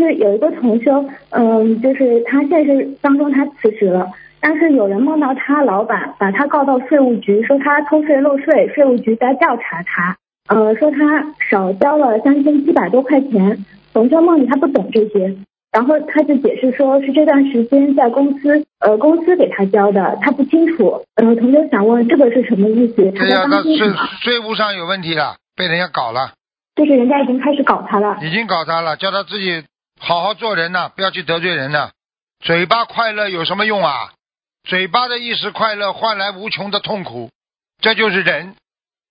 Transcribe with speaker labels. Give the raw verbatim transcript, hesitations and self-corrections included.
Speaker 1: 就是有一个同修，嗯，就是他现实当中他辞职了，但是有人梦到他老板把他告到税务局，说他偷税漏税，税务局在调查他，呃，说他少交了三千七百多块钱。同修梦里他不懂这些，然后他就解释说是这段时间在公司，呃，公司给他交的，他不清楚。呃，同学想问这个是什么意思？他在当心什么？
Speaker 2: 税务上有问题了，被人家搞了。
Speaker 1: 就是人家已经开始搞他了。
Speaker 2: 已经搞他了，叫他自己好好做人呐，不要去得罪人呐。嘴巴快乐有什么用啊？嘴巴的一时快乐换来无穷的痛苦，这就是人。